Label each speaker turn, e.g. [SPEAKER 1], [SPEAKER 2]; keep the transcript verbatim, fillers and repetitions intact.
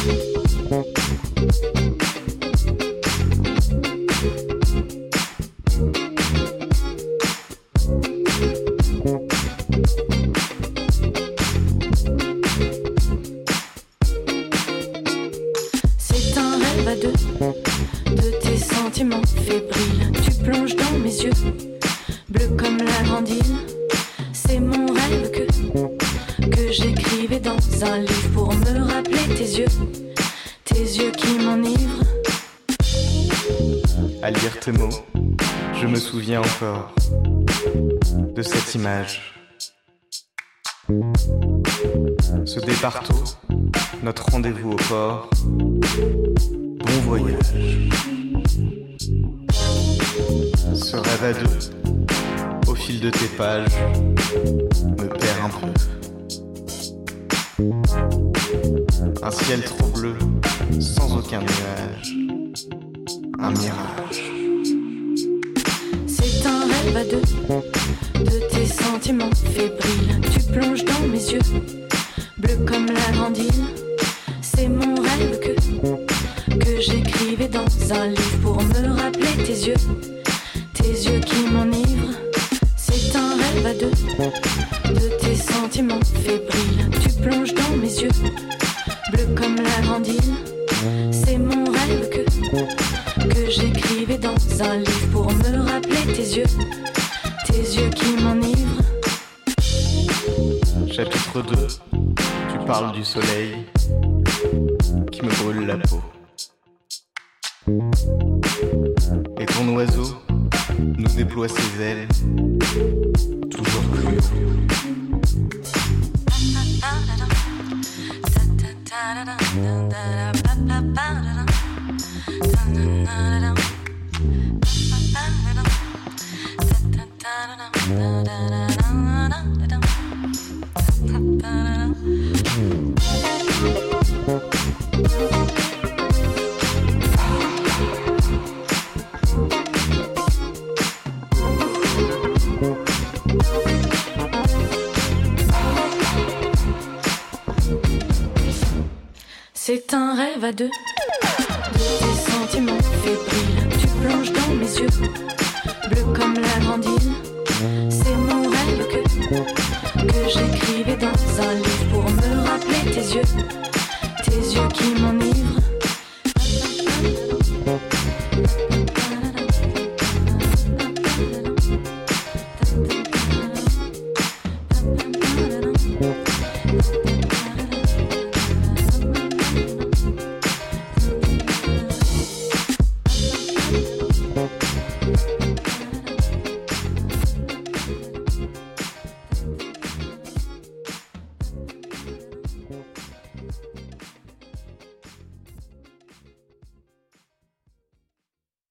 [SPEAKER 1] À lire tes mots, je me souviens encore de cette image. Ce départ tôt, notre rendez-vous au port. Bon voyage. Ce rêve à deux, au fil de tes pages, me perd un peu. Un ciel trop bleu, sans aucun nuage. Un mirage.
[SPEAKER 2] C'est un rêve à deux, de tes sentiments fébriles. Tu plonges dans mes yeux, bleus comme la grande île. C'est mon rêve que, que j'écrivais dans un livre pour me rappeler tes yeux, tes yeux qui m'enivrent. C'est un rêve à deux, de tes sentiments fébriles. Tu plonges dans mes yeux, bleus comme la grande île. C'est mon rêve que, que j'écrivais dans un livre pour me rappeler tes yeux, tes yeux qui m'enivrent.
[SPEAKER 1] Chapitre deux, tu parles du soleil qui me brûle la peau. Et ton oiseau nous déploie ses ailes, toujours plus haut.
[SPEAKER 2] C'est un rêve à deux, de tes sentiments fébriles. Tu plonges dans mes yeux, bleus comme la grande île. C'est mon rêve que, que j'écrivais dans un livre pour me rappeler tes yeux, tes yeux qui m'enivrent.